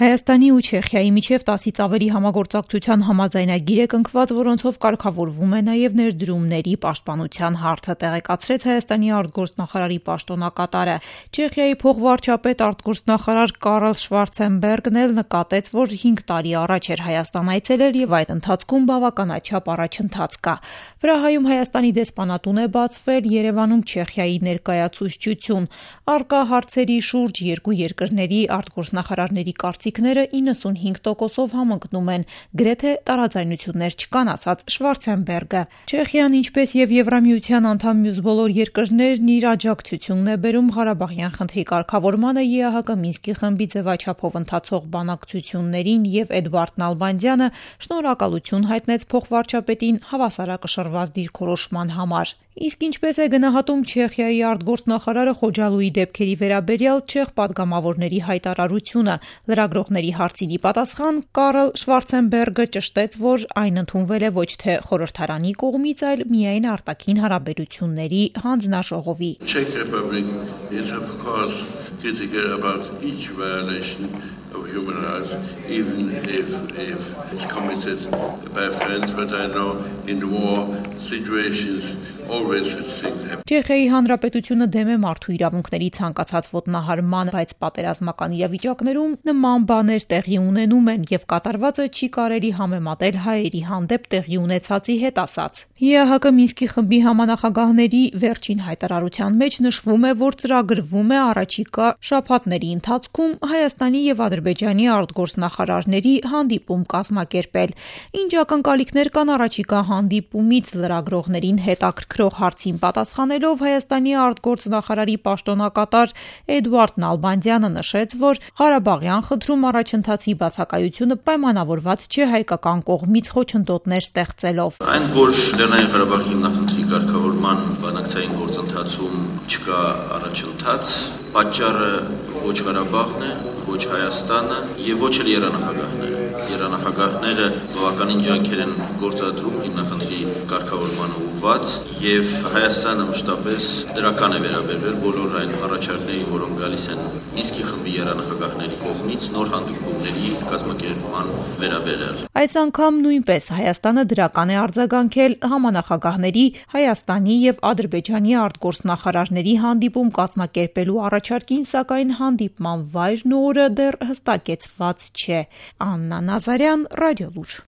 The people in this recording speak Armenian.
Հայաստանի ու Չեխիայի միջև 10-ից ավելի համագործակցության համաձայնագիր է կնքված, որոնցով կարգավորվում է նաև ներդրումների պաշտպանության հարցը, տեղեկացրեց Հայաստանի արտգործնախարարի պաշտոնակատարը։ Չեխիայի փոխվարչապետ արտգործնախարար Կարլ Շվարցենբերգն էլ նկատեց, որ 5 տարի առաջ էր Հայաստան այցելել եւ այդ ընթացքում բավականաչափ առաջընթաց կա։ Պրահայում Հայաստանի դեսպանատուն է բացվել, Երևանում Չեխիայի ներկայացուցչություն։ Առկա հարցերի շուրջ երկու երկրների արտգործնախարարների կարծիքները 95%-ով համընկնում են, գրեթե տարաձայնություններ չկան, ասաց Շվարցենբերգը։ Չեխիան, ինչպես եւ Եվրամիության անդամ մյուս բոլոր երկրներն, իր աջակցությունն է բերում Ղարաբաղյան խնդրի կարգավորմանը ԵԱՀԿ Մինսկի խմբի ձևաչափով ընթացող բանակցություններին եւ Էդվարդ Նալբանդյանը շնորհակալություն հայտնեց փոխվարչապետին հավասարակշռված դիրքորոշման համար։ Իսկ ինչպես է գնահատում Չեխիայի արտգործնախարարը Խոջալույի դեպքերի վերաբերյալ չեխ պատգամավորների հայտարարությունը, լրագրողների հարցին ի պատասխան Կարլ Շվարցենբերգը ճշտեց, որ այն ընդունվել է ոչ թե խորհրդարանի կողմից, այլ միայն արտաքին հարաբերությունների հանձնաժողովի։ Czech Republic is of course critical about each violation of human rights, even if it's committed by friends, but I know in war situations always such things happen. Չեխիայի հանրապետությունը դեմ է մարդու իրավունքների ցանկացած ոտնահարման, բայց պատերազմական իրավիճակներում նման բաներ տեղի ունենում են եւ կատարվածը չի կարելի համեմատել հայերի հանդեպ տեղի ունեցածի հետ, ասաց։ ԵԱՀԿ Մինսկի խմբի համանախագահների վերջին հայտարարության մեջ նշվում է, որ ծրագրվում է առաջիկա շաբաթների ընթացքում Հայաստանի եւ Ադրբեջանի արտգործնախարարների հանդիպում կազմակերպել։ Ինչ ակնկալիքներ կան առաջիկա հանդիպումից, լրագրողներին հետաքրքրող հարցին պատասխանելով Հայաստանի արտգործնախարարի պաշտոնակատար Էդվարդ Նալբանդյանը նշեց, որ Ղարաբաղյան խնդրում առաջընթացի բացակայությունը պայմանավորված չէ հայկական կողմից խոչընդոտներ ստեղծելով։ Այն, որ Լեռնային Ղարաբաղի հիմնախնդրի կարգավորման բանակցային գործընթացում չկա առաջընթաց, պատճառը ոչ Ղարաբաղն է, ոչ Հայաստանը եւ ոչ էլ երանախագահները։ Երանախագահները բավականին ջանքեր են գործադրում հիմնախնդրի կարգավորմանը ուղղված եւ Հայաստանը մշտապես դրական է վերաբերվել բոլոր այն առաջարկներին, որոնք գալիս են Մինսկի խմբի երանախագահների կողմից նոր հանդիպումների կազմակերպման վերաբերյալ։ Այս անգամ նույնպես Հայաստանը դրական է արձագանքել համանախագահների Հայաստանի եւ Ադրբեջանի արտգործնախարարների հանդիպում կազմակերպելու առաջարկին, սակայն հանդիպման վայրն ու օրը դեռ հստակեցված չէ։ Աննա Նազարյան, Ռադիոլուր։